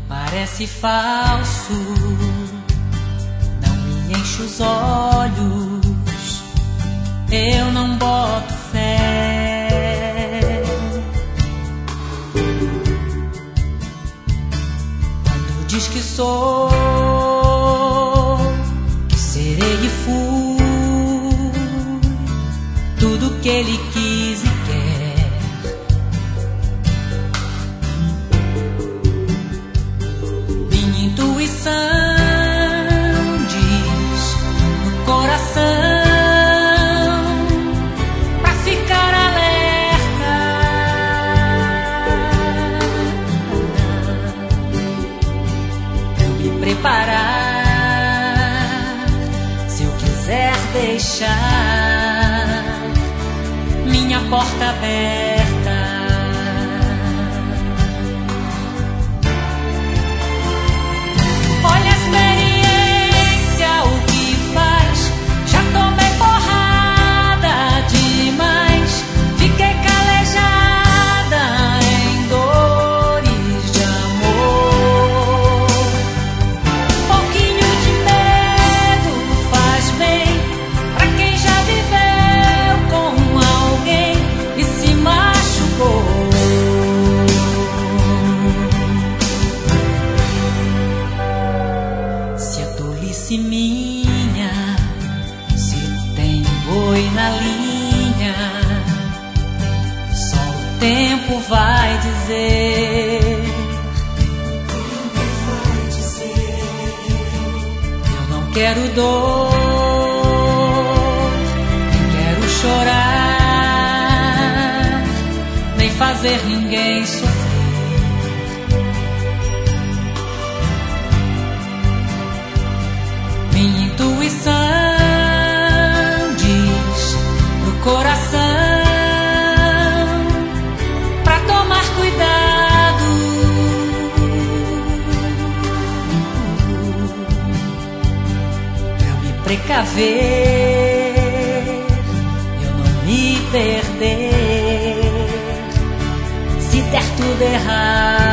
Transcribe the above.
Parece falso, não me enche os olhos, eu não boto fé. Quando diz que sou, que serei e fui tudo que ele quis e quer. Minha intuição diz no coração pra ficar alerta. Pra me preparar, se eu quiser deixar minha porta aberta. Olha a experiência, o que faz. Já tomei porrada demais, fiquei calejada em dores de amor. Pouquinho de medo faz bem pra quem já viveu com alguém e se machucou. Se a tolice minha, se tem boi na linha, só o tempo vai dizer. Eu não quero dor, nem quero chorar, nem fazer ninguém sofrer. Minha intuição diz no coração pra tomar cuidado. Pra eu me precaver, eu não me perder, se der tudo errado.